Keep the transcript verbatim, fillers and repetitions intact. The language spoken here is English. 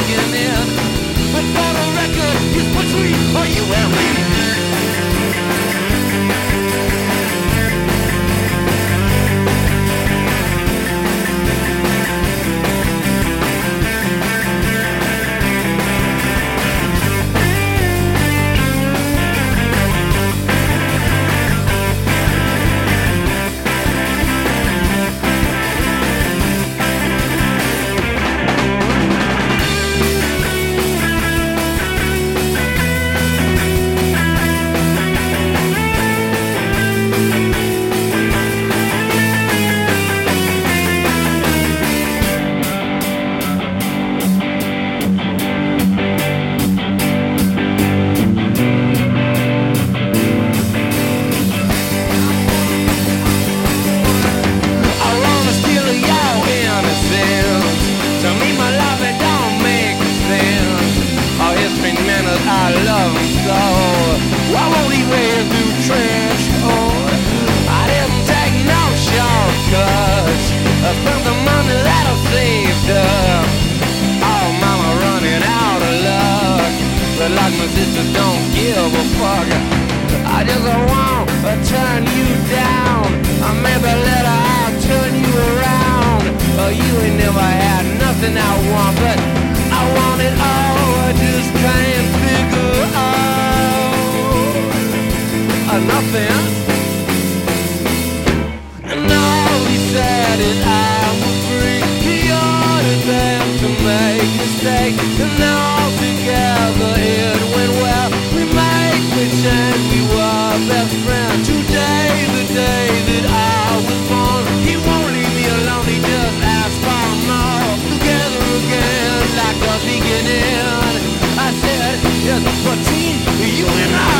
beginning. But for the record, it's between you and me. I love him so. Why won't he wade through trench coat? I didn't take no shortcuts. I spent the money that I saved up. Oh, mama running out of luck. But like my sisters don't give a fuck. I just want to turn you down. I maybe later I'll turn you around. Oh, you ain't never had nothing I want, but I want it all. I just can't figure out uh, nothing. And all he said is I was free. He ordered them to make mistakes, and all together it went well. We made we changed, we were best friends. Today, the day that I was born, he won't leave me alone. He just asked for more. Together again, like the beginning. I said, yes, but team, you and I.